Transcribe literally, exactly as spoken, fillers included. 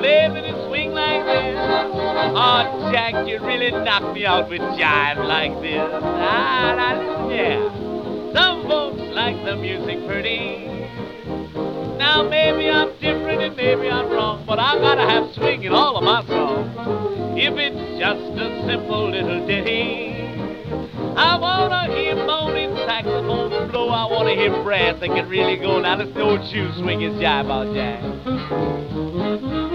baby, to swing like this. Oh, Jack, you really knock me out with jive like this. Ah, la, yeah. Some folks like the music pretty. Now, maybe I'm different and maybe I'm wrong, but I gotta have swing in all of my songs. If it's just a simple little ditty, I wanna hear moaning saxophone blow. I wanna hear brass that can really go. Now let's see what you swing his jive out, Jack.